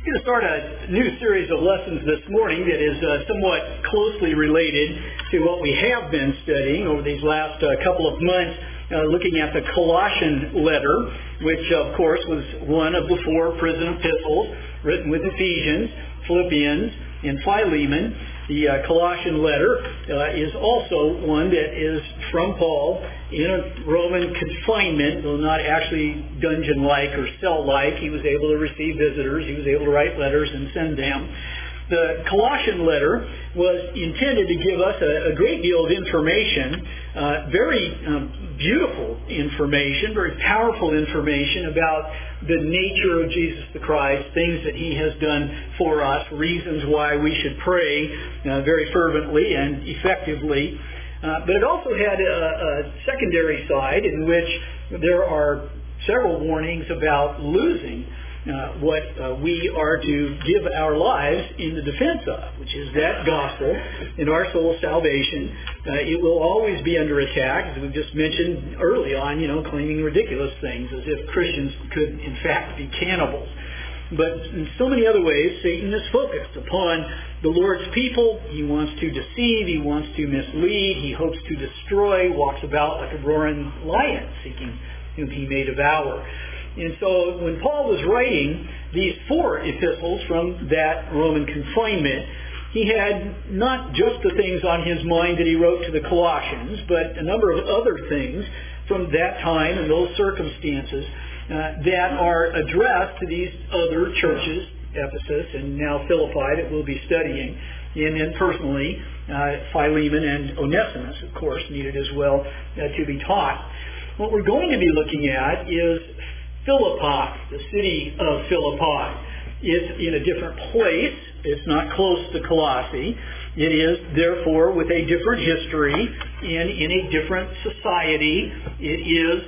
going to start a new series of lessons this morning that is somewhat closely related to what we have been studying over these last couple of months, looking at the Colossian letter, which of course was one of the four prison epistles written with Ephesians, Philippians, and Philemon. The Colossian letter is also one that is from Paul in a Roman confinement, though not actually dungeon-like or cell-like. He was able to receive visitors. He was able to write letters and send them. The Colossian letter was intended to give us a great deal of information, very beautiful information, very powerful information about the nature of Jesus the Christ, things that He has done for us, reasons why we should pray very fervently and effectively. But it also had a secondary side in which there are several warnings about losing what we are to give our lives in the defense of, which is that gospel and our soul's salvation. It will always be under attack, as we've just mentioned early on, claiming ridiculous things, as if Christians could in fact be cannibals. But in so many other ways, Satan is focused upon the Lord's people. He wants to deceive. He wants to mislead. He hopes to destroy, walks about like a roaring lion, seeking whom he may devour. And so when Paul was writing these four epistles from that Roman confinement, he had not just the things on his mind that he wrote to the Colossians, but a number of other things from that time and those circumstances that are addressed to these other churches, Ephesus and now Philippi, that we'll be studying. And then personally, Philemon and Onesimus, of course, needed as well to be taught. What we're going to be looking at is Philippi, the city of Philippi. It's in a different place. It's not close to Colossae. It is, therefore, with a different history and in a different society. It is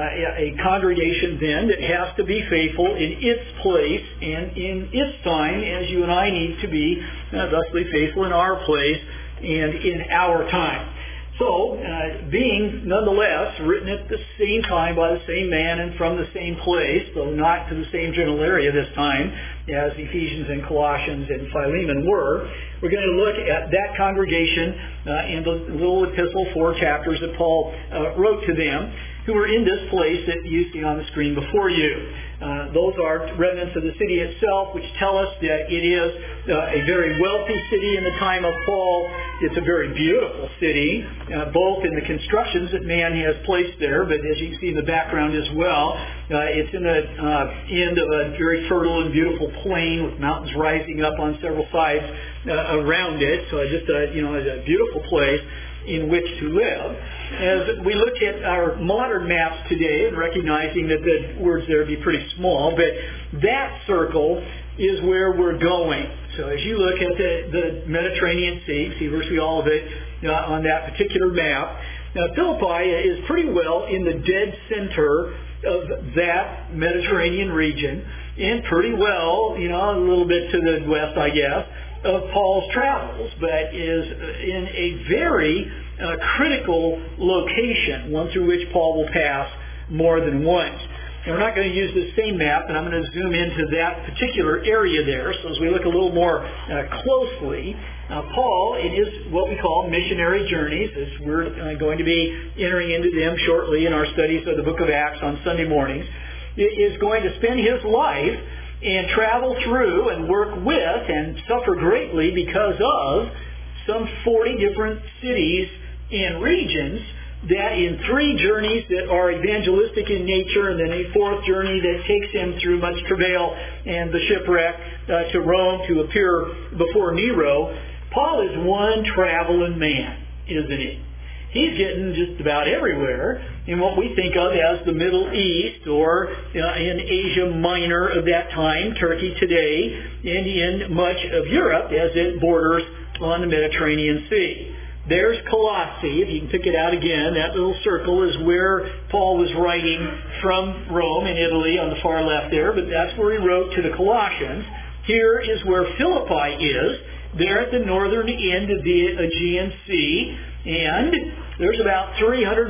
a congregation then that has to be faithful in its place and in its time, as you and I need to be thusly faithful in our place and in our time. So, being nonetheless written at the same time by the same man and from the same place, though not to the same general area this time as Ephesians and Colossians and Philemon were, we're going to look at that congregation and the little epistle, 4 chapters that Paul wrote to them, who are in this place that you see on the screen before you. Those are remnants of the city itself, which tell us that it is a very wealthy city in the time of Paul. It's a very beautiful city, both in the constructions that man has placed there, but as you can see in the background as well, it's in the end of a very fertile and beautiful plain with mountains rising up on several sides around it. So just a beautiful place in which to live. As we look at our modern maps today, and recognizing that the words there would be pretty small, but that circle is where we're going. So as you look at the Mediterranean Sea, see virtually all of it on that particular map. Now Philippi is pretty well in the dead center of that Mediterranean region, and pretty well, a little bit to the west, I guess, of Paul's travels, but is in a very critical location, one through which Paul will pass more than once. And we're not going to use the same map, and I'm going to zoom into that particular area there. So as we look a little more closely, Paul, it is what we call missionary journeys, as we're going to be entering into them shortly in our studies of the book of Acts on Sunday mornings, is going to spend his life and travel through and work with and suffer greatly because of some 40 different cities and regions, that in 3 journeys that are evangelistic in nature, and then a 4th journey that takes him through much travail and the shipwreck to Rome to appear before Nero. Paul is one traveling man, isn't he? He's getting just about everywhere in what we think of as the Middle East, or in Asia Minor of that time, Turkey today, and in much of Europe as it borders on the Mediterranean Sea. There's Colossae. If you can pick it out again, that little circle is where Paul was writing from Rome in Italy on the far left there, but that's where he wrote to the Colossians. Here is where Philippi is. They're at the northern end of the Aegean Sea, and there's about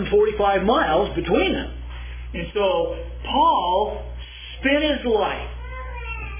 345 miles between them. And so Paul spent his life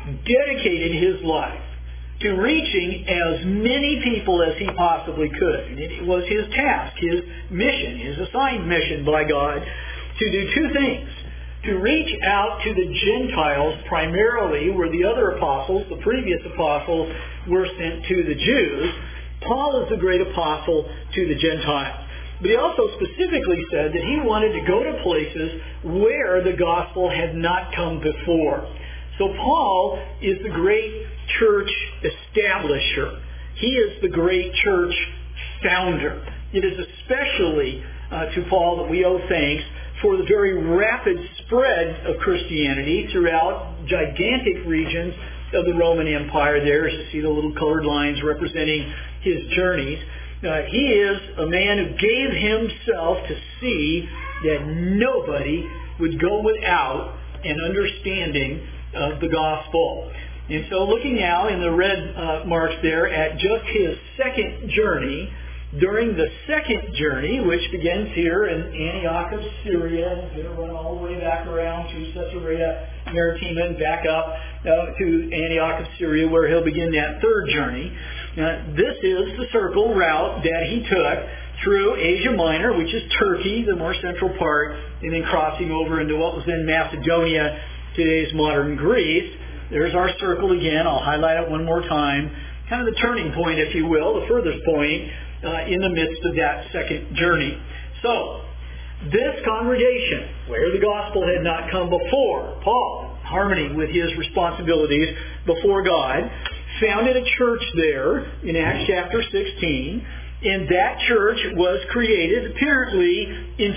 dedicated his life to reaching as many people as he possibly could. And it was his task, his mission, his assigned mission by God to do two things. To reach out to the Gentiles primarily, where the other apostles, the previous apostles, were sent to the Jews. Paul is the great apostle to the Gentiles. But he also specifically said that he wanted to go to places where the gospel had not come before. So Paul is the great church establisher. He is the great church founder. It is especially to Paul that we owe thanks for the very rapid spread of Christianity throughout gigantic regions of the Roman Empire there, as you see the little colored lines representing his journeys. He is a man who gave himself to see that nobody would go without an understanding of the gospel. And so looking now in the red marks there at just his second journey, during the second journey, which begins here in Antioch of Syria, and is going to run all the way back around to Caesarea Maritima and back up to Antioch of Syria, where he'll begin that third journey. This is the circle route that he took through Asia Minor, which is Turkey, the more central part, and then crossing over into what was then Macedonia, today's modern Greece. There's our circle again. I'll highlight it one more time. Kind of the turning point, if you will, the furthest point in the midst of that second journey. So, this congregation, where the gospel had not come before, Paul, harmony with his responsibilities before God, founded a church there in Acts chapter 16, and that church was created apparently in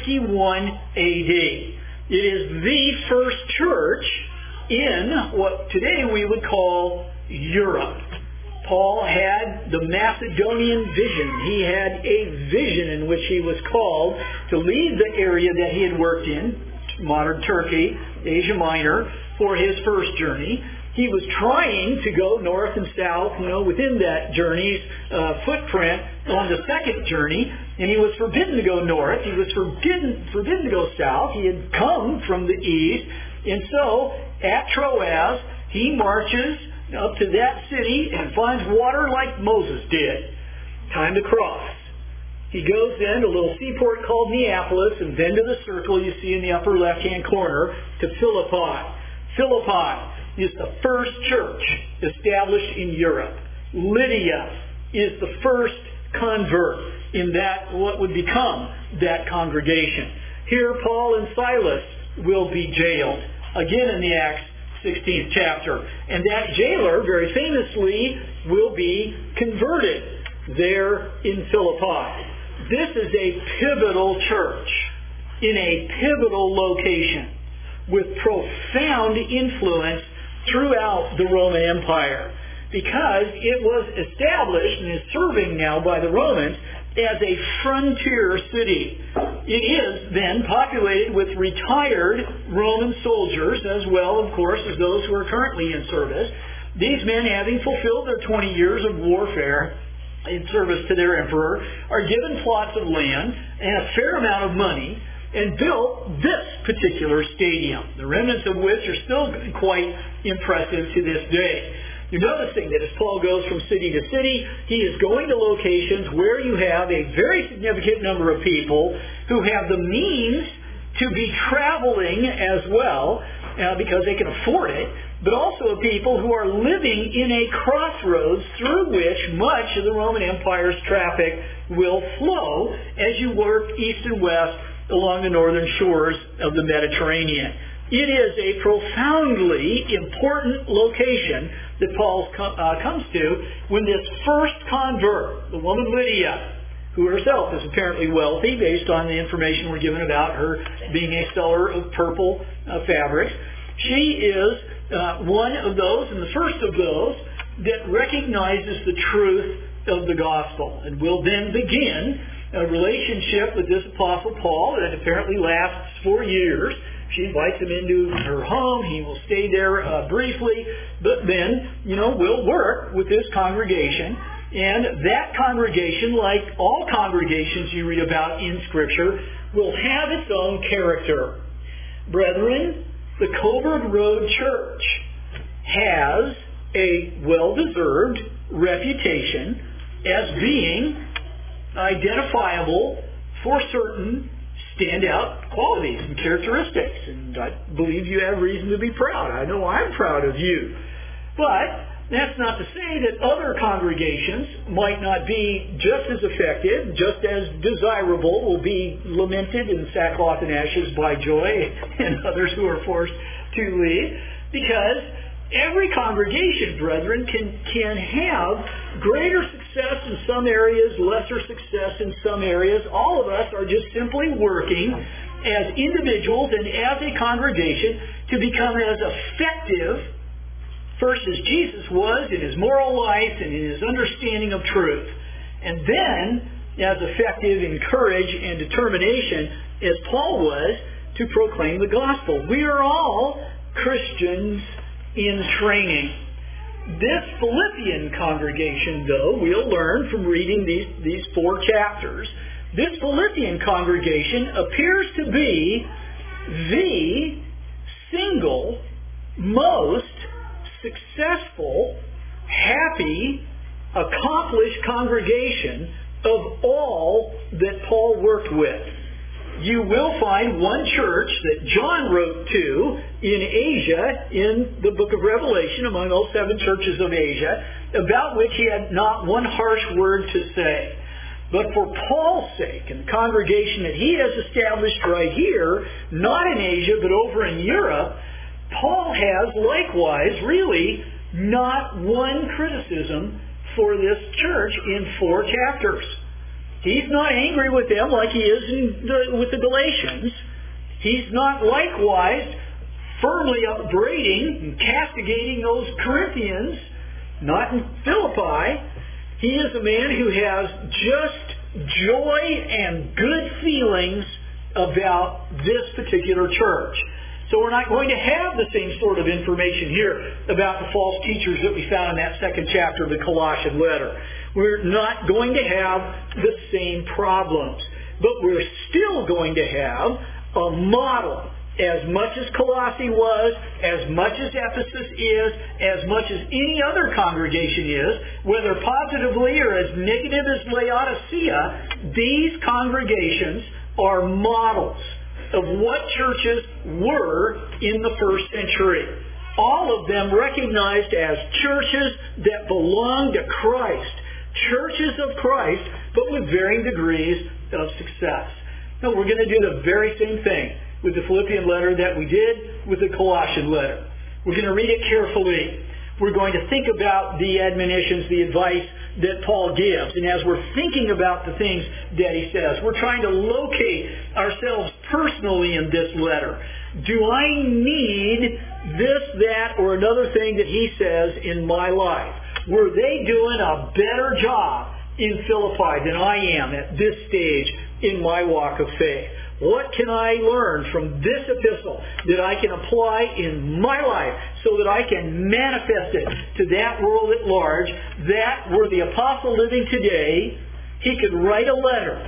51 AD. It is the first church in what today we would call Europe. Paul had the Macedonian vision. He had a vision in which he was called to leave the area that he had worked in, modern Turkey, Asia Minor, for his first journey. He was trying to go north and south, within that journey's footprint on the second journey, and he was forbidden to go north. He was forbidden to go south. He had come from the east, and so at Troas, he marches up to that city and finds water like Moses did. Time to cross. He goes then to a little seaport called Neapolis, and then to the circle you see in the upper left-hand corner to Philippi. Philippi is the first church established in Europe. Lydia is the first convert in that what would become that congregation. Here Paul and Silas will be jailed, again in the Acts 16th chapter. And that jailer, very famously, will be converted there in Philippi. This is a pivotal church in a pivotal location with profound influence throughout the Roman Empire, because it was established and is serving now by the Romans as a frontier city. It is then populated with retired Roman soldiers, as well, of course, as those who are currently in service. These men, having fulfilled their 20 years of warfare in service to their emperor, are given plots of land and a fair amount of money and built this particular stadium, the remnants of which are still quite impressive to this day. You're noticing that as Paul goes from city to city, he is going to locations where you have a very significant number of people who have the means to be traveling as well, because they can afford it, but also people who are living in a crossroads through which much of the Roman Empire's traffic will flow as you work east and west along the northern shores of the Mediterranean. It is a profoundly important location that Paul comes to when this first convert, the woman Lydia, who herself is apparently wealthy based on the information we're given about her being a seller of purple fabrics, she is one of those, and the first of those, that recognizes the truth of the gospel and will then begin a relationship with this Apostle Paul that apparently lasts 4 years. She invites him into her home. He will stay there briefly, but then, will work with this congregation. And that congregation, like all congregations you read about in Scripture, will have its own character. Brethren, the Coburg Road Church has a well-deserved reputation as being identifiable for certain standout qualities and characteristics. And I believe you have reason to be proud. I know I'm proud of you. But that's not to say that other congregations might not be just as effective, just as desirable, will be lamented in sackcloth and ashes by joy, and others who are forced to leave, because every congregation, brethren, can have greater success in some areas, lesser success in some areas. All of us are just simply working as individuals and as a congregation to become as effective first as Jesus was in his moral life and in his understanding of truth, and then as effective in courage and determination as Paul was to proclaim the gospel. We are all Christians in training. This Philippian congregation, though, we'll learn from reading these 4 chapters, this Philippian congregation appears to be the single most successful, happy, accomplished congregation of all that Paul worked with. You will find one church that John wrote to in Asia in the book of Revelation, among all 7 churches of Asia, about which he had not one harsh word to say. But for Paul's sake, and the congregation that he has established right here, not in Asia, but over in Europe, Paul has likewise really not one criticism for this church in 4 chapters. He's not angry with them like he is with the Galatians. He's not likewise firmly upbraiding and castigating those Corinthians, not in Philippi. He is a man who has just joy and good feelings about this particular church. So we're not going to have the same sort of information here about the false teachers that we found in that 2nd chapter of the Colossian letter. We're not going to have the same problems. But we're still going to have a model. As much as Colossae was, as much as Ephesus is, as much as any other congregation is, whether positively or as negative as Laodicea, these congregations are models of what churches were in the first century. All of them recognized as churches that belonged to Christ. Churches of Christ, but with varying degrees of success. Now, we're going to do the very same thing with the Philippian letter that we did with the Colossian letter. We're going to read it carefully. We're going to think about the admonitions, the advice that Paul gives. And as we're thinking about the things that he says, we're trying to locate ourselves personally in this letter. Do I need this, that, or another thing that he says in my life? Were they doing a better job in Philippi than I am at this stage in my walk of faith? What can I learn from this epistle that I can apply in my life so that I can manifest it to that world at large, that were the apostle living today, he could write a letter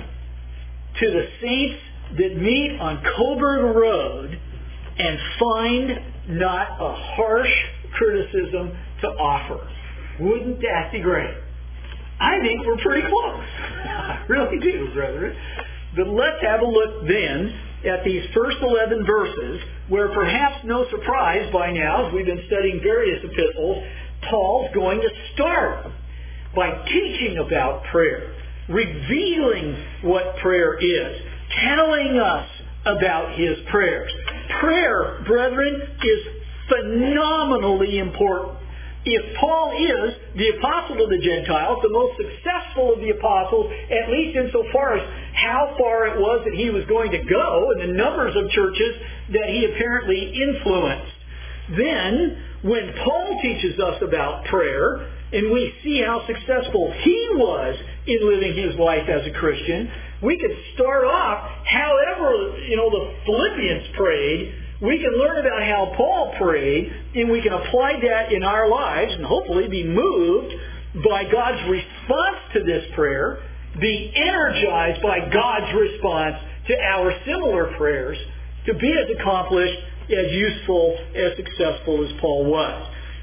to the saints that meet on Coburn Road and find not a harsh criticism to offer. Wouldn't that be great? I think we're pretty close. I really do, brethren. But let's have a look then at these first 11 verses, where perhaps no surprise by now, as we've been studying various epistles, Paul's going to start by teaching about prayer, revealing what prayer is, telling us about his prayers. Prayer, brethren, is phenomenally important. If Paul is the apostle of the Gentiles, the most successful of the apostles, at least insofar as how far it was that he was going to go and the numbers of churches that he apparently influenced, then when Paul teaches us about prayer and we see how successful he was in living his life as a Christian, we could start off however the Philippians prayed. We can learn about how Paul prayed, and we can apply that in our lives and hopefully be moved by God's response to this prayer, be energized by God's response to our similar prayers, to be as accomplished, as useful, as successful as Paul was.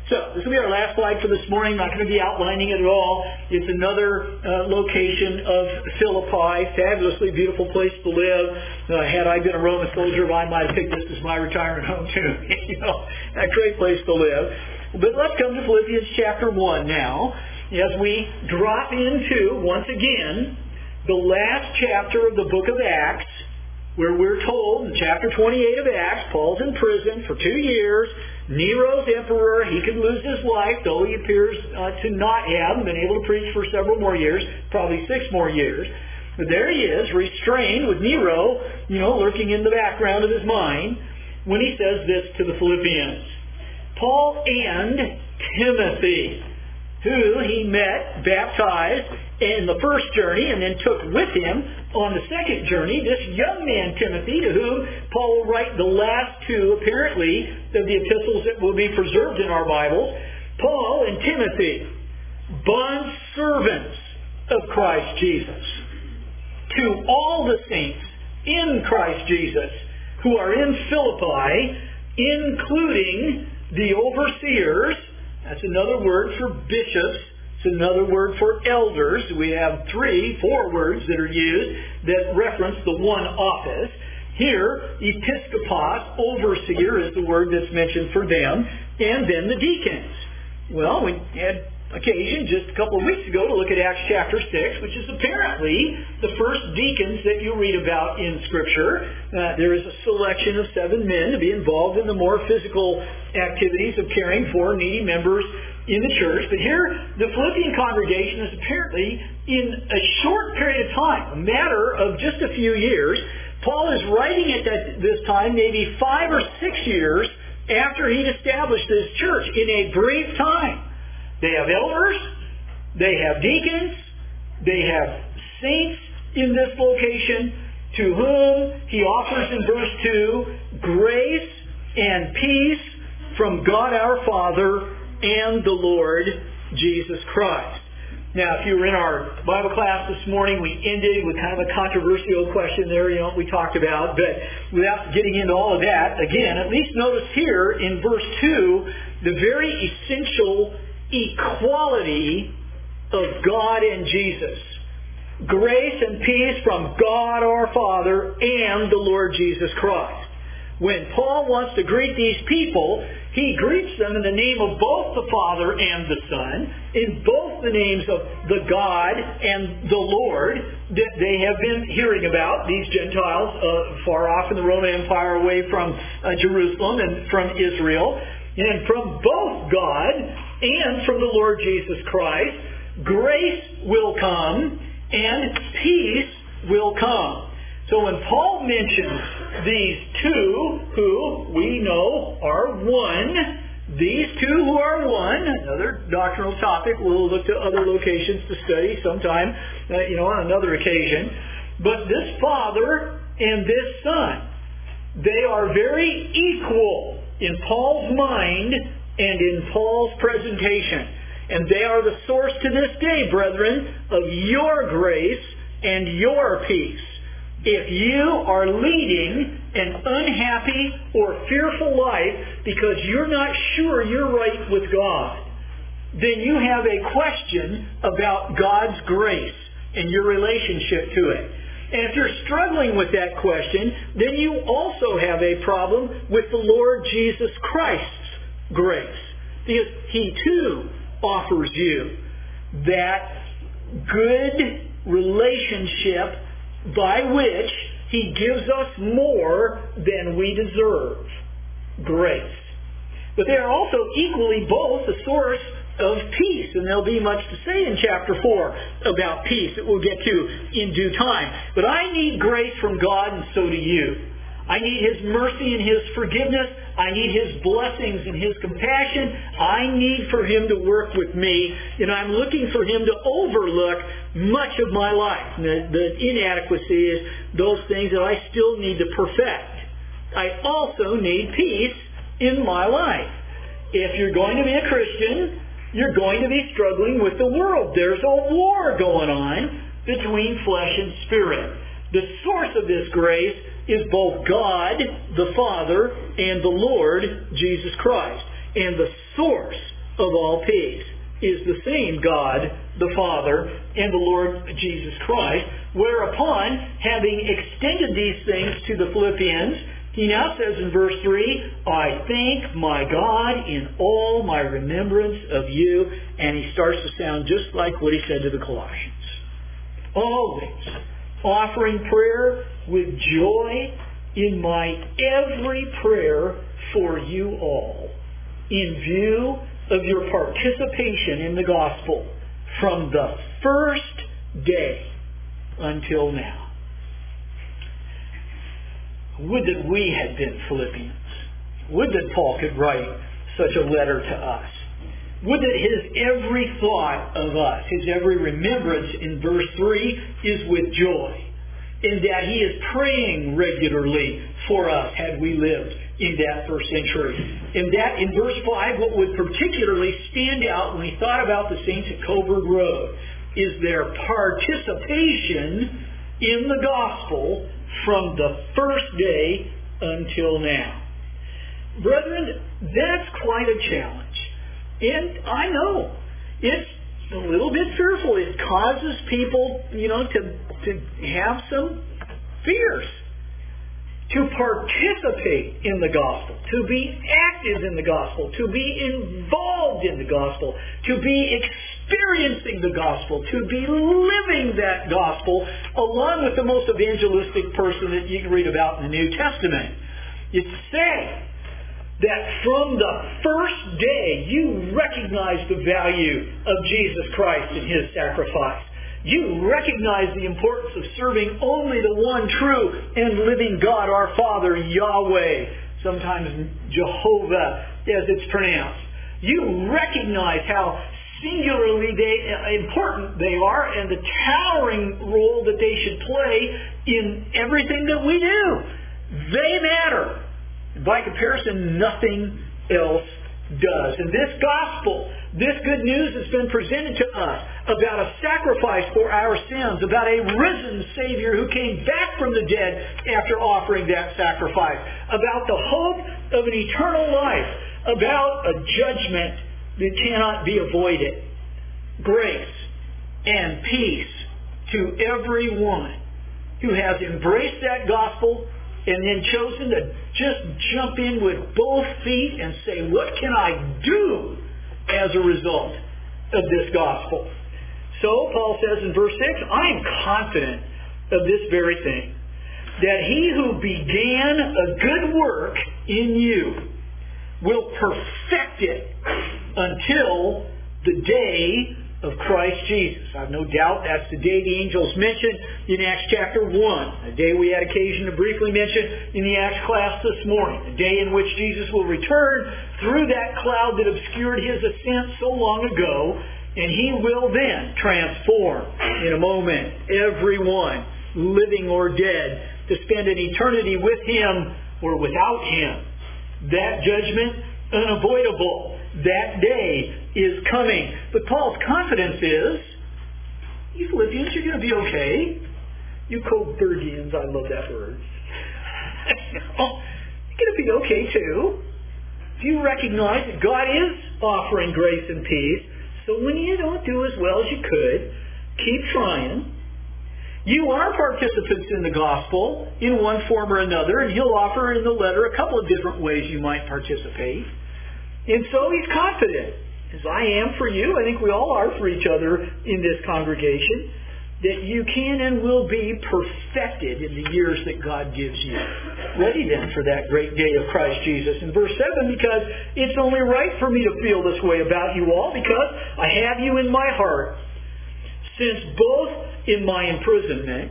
So, this will be our last slide for this morning. I'm not going to be outlining it at all. It's another location of Philippi. Fabulously beautiful place to live. Had I been a Roman soldier, I might have picked this as my retirement home too. A great place to live. But let's come to Philippians chapter 1 now, as we drop into, once again, the last chapter of the book of Acts, where we're told in chapter 28 of Acts, Paul's in prison for 2 years. Nero's emperor. He could lose his life, though he appears to not have been able to preach for several more years, probably 6 more years. But there he is, restrained with Nero, lurking in the background of his mind, when he says this to the Philippians. Paul and Timothy, who he met, baptized in the first journey, and then took with him on the second journey, this young man Timothy, to whom Paul will write the last 2, apparently, of the epistles that will be preserved in our Bibles. Paul and Timothy, bondservants of Christ Jesus, to all the saints in Christ Jesus who are in Philippi, including the overseers. That's another word for bishops. It's another word for elders. We have 4 words that are used that reference the one office. Here, episkopos, overseer, is the word that's mentioned for them, and then the deacons. Well, we had occasion just a couple of weeks ago to look at Acts chapter 6, which is apparently the first deacons that you read about in Scripture. There is a selection of 7 men to be involved in the more physical activities of caring for needy members in the church. But here, the Philippian congregation is apparently, in a short period of time, a matter of just a few years. Paul is writing at this time, maybe 5 or 6 years after he'd established this church, in a brief time. They have elders, they have deacons, they have saints in this location, to whom he offers in verse 2, grace and peace from God our Father and the Lord Jesus Christ. Now, if you were in our Bible class this morning, we ended with kind of a controversial question there, we talked about. But without getting into all of that, again, at least notice here in verse 2, the very essential equality of God and Jesus. Grace and peace from God our Father and the Lord Jesus Christ. When Paul wants to greet these people, he greets them in the name of both the Father and the Son, in both the names of the God and the Lord that they have been hearing about, these Gentiles far off in the Roman Empire, away from Jerusalem and from Israel. And from both God and from the Lord Jesus Christ, grace will come and peace will come. So when Paul mentions these 2 who we know are one, these 2 who are one, another doctrinal topic, we'll look to other locations to study sometime, on another occasion. But this Father and this Son, they are very equal in Paul's mind and in Paul's presentation. And they are the source to this day, brethren, of your grace and your peace. If you are leading an unhappy or fearful life because you're not sure you're right with God, then you have a question about God's grace and your relationship to it. And if you're struggling with that question, then you also have a problem with the Lord Jesus Christ's grace. Because He too offers you that good relationship by which He gives us more than we deserve. Grace. But they are also equally both a source of peace. And there'll be much to say in chapter 4 about peace that we'll get to in due time. But I need grace from God, and so do you. I need His mercy and His forgiveness. I need His blessings and His compassion. I need for Him to work with me. And I'm looking for Him to overlook much of my life. The inadequacy is those things that I still need to perfect. I also need peace in my life. If you're going to be a Christian, you're going to be struggling with the world. There's a war going on between flesh and spirit. The source of this grace is both God, the Father, and the Lord, Jesus Christ. And the source of all peace is the same God, the Father, and the Lord Jesus Christ, whereupon, having extended these things to the Philippians, he now says in verse 3, I thank my God in all my remembrance of you. And he starts to sound just like what he said to the Colossians. Always offering prayer with joy in my every prayer for you all, in view of your participation in the gospel from the first day until now. Would that we had been Philippians. Would that Paul could write such a letter to us. Would that his every thought of us, his every remembrance in verse 3 is with joy. And that he is praying regularly for us had we lived in that first century. And that in verse 5, what would particularly stand out when we thought about the saints at Coburg Road is their participation in the gospel from the first day until now. Brethren, that's quite a challenge. And I know it's a little bit fearful. It causes people, to have some fears. To participate in the gospel, to be active in the gospel, to be involved in the gospel, to be experiencing the gospel, to be living that gospel along with the most evangelistic person that you can read about in the New Testament. It's saying that from the first day you recognize the value of Jesus Christ and His sacrifice. You recognize the importance of serving only the one true and living God, our Father, Yahweh, sometimes Jehovah as it's pronounced. You recognize how singularly important they are and the towering role that they should play in everything that we do. They matter. By comparison, nothing else does. And this gospel, this good news has been presented to us about a sacrifice for our sins, about a risen Savior who came back from the dead after offering that sacrifice, about the hope of an eternal life, about a judgment that cannot be avoided. Grace and peace to everyone who has embraced that gospel and then chosen to just jump in with both feet and say, what can I do as a result of this gospel? So, Paul says in verse 6, I am confident of this very thing, that he who began a good work in you will perfect it until the day of Christ Jesus. I've no doubt that's the day the angels mentioned in Acts chapter 1, a day we had occasion to briefly mention in the Acts class this morning, the day in which Jesus will return through that cloud that obscured his ascent so long ago, and he will then transform in a moment everyone, living or dead, to spend an eternity with him or without him. That judgment, unavoidable. That day is coming. But Paul's confidence is, you Philippians, you're going to be okay. You Coburgians, I love that word. You're going to be okay too. If you recognize that God is offering grace and peace, so when you don't do as well as you could, keep trying. You are participants in the gospel in one form or another, and he'll offer in the letter a couple of different ways you might participate. And so he's confident, as I am for you, I think we all are for each other in this congregation, that you can and will be perfected in the years that God gives you. Ready then for that great day of Christ Jesus. In verse 7, because it's only right for me to feel this way about you all, because I have you in my heart, since both in my imprisonment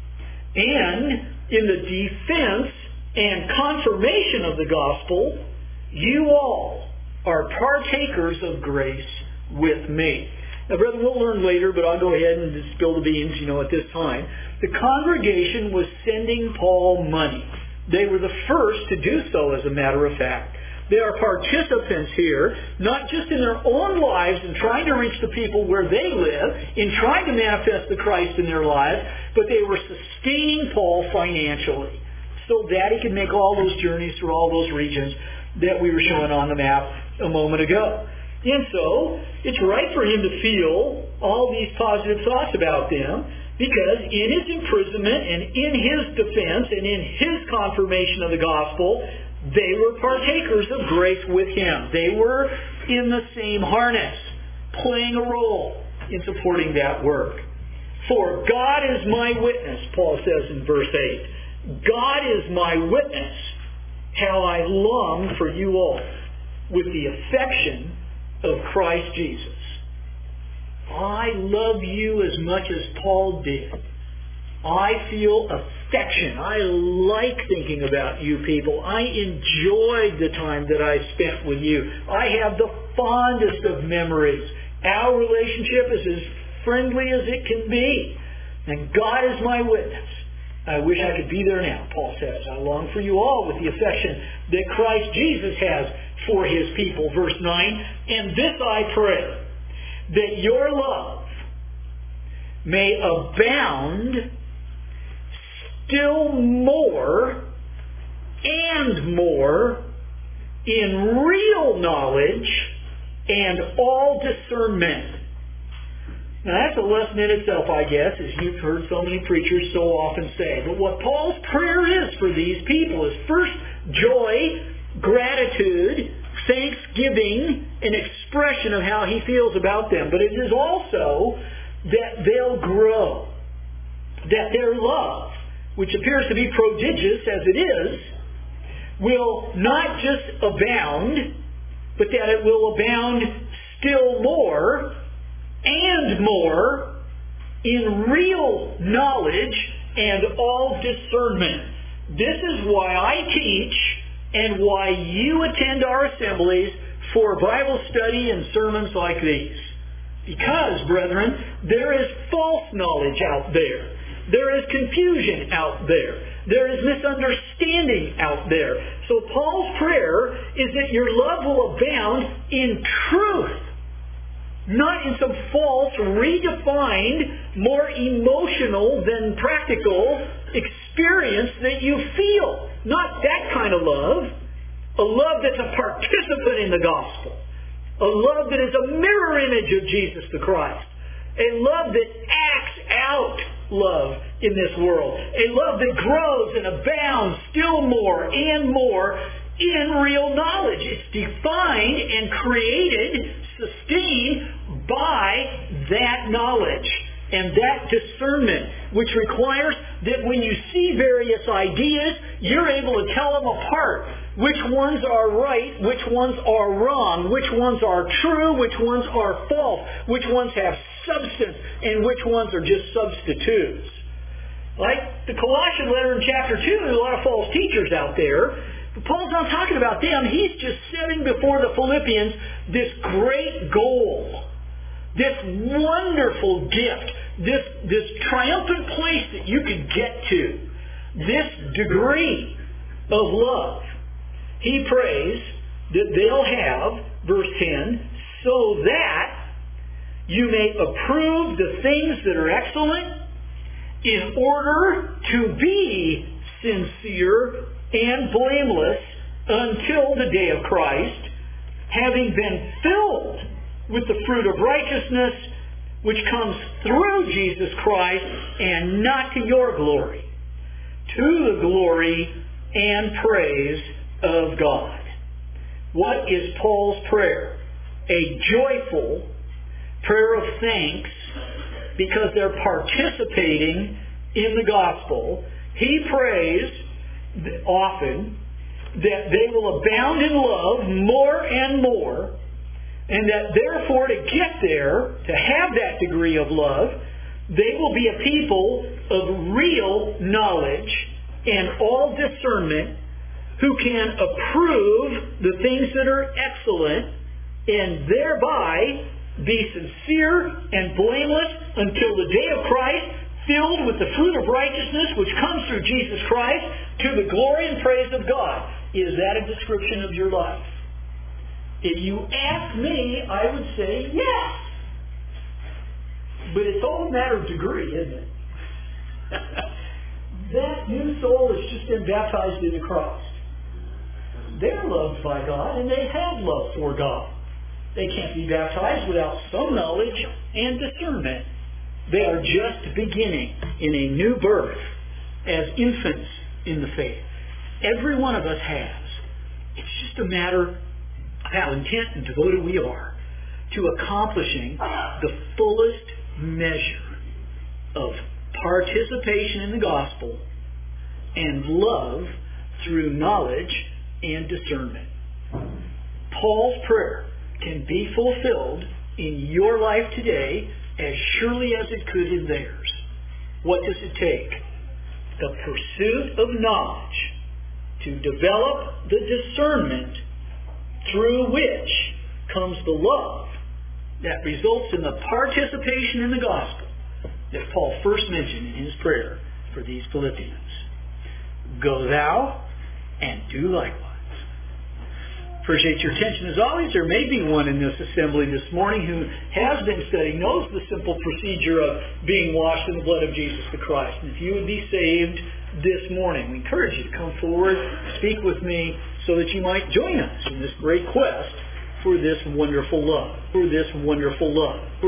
and in the defense and confirmation of the gospel, you all are partakers of grace with me. Now, brethren, we'll learn later, but I'll go ahead and just spill the beans, at this time. The congregation was sending Paul money. They were the first to do so, as a matter of fact. They are participants here, not just in their own lives in trying to reach the people where they live, in trying to manifest the Christ in their lives, but they were sustaining Paul financially so that he could make all those journeys through all those regions that we were showing on the map a moment ago. And so, it's right for him to feel all these positive thoughts about them, because in his imprisonment and in his defense and in his confirmation of the gospel, they were partakers of grace with him. They were in the same harness, playing a role in supporting that work. For God is my witness, Paul says in verse 8. God is my witness, how I long for you all with the affection of Christ Jesus. I love you as much as Paul did. I feel affection. I like thinking about you people. I enjoyed the time that I spent with you. I have the fondest of memories. Our relationship is as friendly as it can be. And God is my witness. I wish I could be there now, Paul says. I long for you all with the affection that Christ Jesus has for his people. Verse 9, and this I pray, that your love may abound still more and more in real knowledge and all discernment. Now that's a lesson in itself, I guess, as you've heard so many preachers so often say. But what Paul's prayer is for these people is first joy, gratitude, thanksgiving, an expression of how he feels about them. But it is also that they'll grow, that their love, which appears to be prodigious as it is, will not just abound, but that it will abound still more and more in real knowledge and all discernment. This is why I teach and why you attend our assemblies for Bible study and sermons like these. Because, brethren, there is false knowledge out there. There is confusion out there. There is misunderstanding out there. So Paul's prayer is that your love will abound in truth, not in some false, redefined, more emotional than practical experience that you feel. Not that kind of love. A love that's a participant in the gospel. A love that is a mirror image of Jesus the Christ. A love that acts out love in this world. A love that grows and abounds still more and more in real knowledge. It's defined and created, sustained by that knowledge and that discernment, which requires that when you see various ideas, you're able to tell them apart. Which ones are right, which ones are wrong, which ones are true, which ones are false, which ones have substance, and which ones are just substitutes. Like the Colossian letter in chapter 2, there's a lot of false teachers out there. But Paul's not talking about them. He's just setting before the Philippians this great goal, this wonderful gift, this triumphant place that you could get to, this degree of love. He prays that they'll have, verse 10, so that you may approve the things that are excellent in order to be sincere and blameless until the day of Christ, having been filled with the fruit of righteousness which comes through Jesus Christ, and not to your glory, to the glory and praise of God. What is Paul's prayer? A joyful prayer of thanks because they're participating in the gospel. He prays often that they will abound in love more and more, and that therefore to get there, to have that degree of love, they will be a people of real knowledge and all discernment, who can approve the things that are excellent and thereby be sincere and blameless until the day of Christ, filled with the fruit of righteousness which comes through Jesus Christ, to the glory and praise of God. Is that a description of your life? If you ask me, I would say yes. But it's all a matter of degree, isn't it? That new soul has just been baptized into Christ. They're loved by God, and they have love for God. They can't be baptized without some knowledge and discernment. They are just beginning in a new birth as infants in the faith. Every one of us has. It's just a matter of how intent and devoted we are to accomplishing the fullest measure of participation in the gospel and love through knowledge and discernment. Paul's prayer can be fulfilled in your life today as surely as it could in theirs. What does it take? The pursuit of knowledge to develop the discernment through which comes the love that results in the participation in the gospel that Paul first mentioned in his prayer for these Philippians. Go thou and do likewise. Appreciate your attention as always. There may be one in this assembly this morning who has been studying, knows the simple procedure of being washed in the blood of Jesus the Christ. And if you would be saved this morning, we encourage you to come forward, speak with me, so that you might join us in this great quest for this wonderful love.